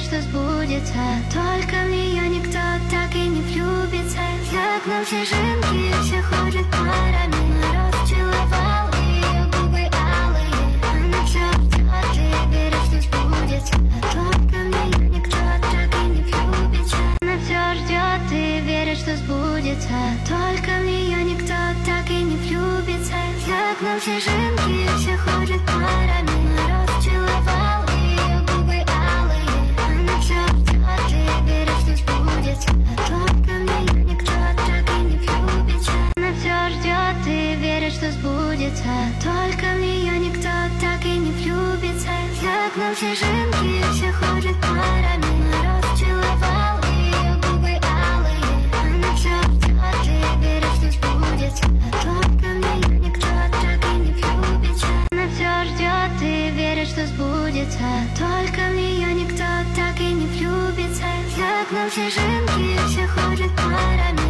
что сбудется. Только в нее никто так и не влюбится. Я к нам снежинки, все ходят парами. Народ целовал ее губы алые. Она все ждет и верит, что сбудется. Только в нее никто так и не влюбится. Она все ждет и верит, что сбудется. Только в нее никто так и не влюбится. Я к нам снежинки, все ходят парами. Народ целовал ее губы алые. Она все ждет и верит, что сбудется. Только в нее никто так и не влюбится. Она все ждет и верит, что сбудется. Только в нее никто так и не влюбится. Я к нам снежинки, все ходят парами. Народ целовал ее губы алые. Она все ждет и верит, что сбудется. Только в нее никто так и не влюбится. Она все ждет и верит, что сбудется. Только в нее никто так и не влюбится. Я к нам снежинки, все ходят парами.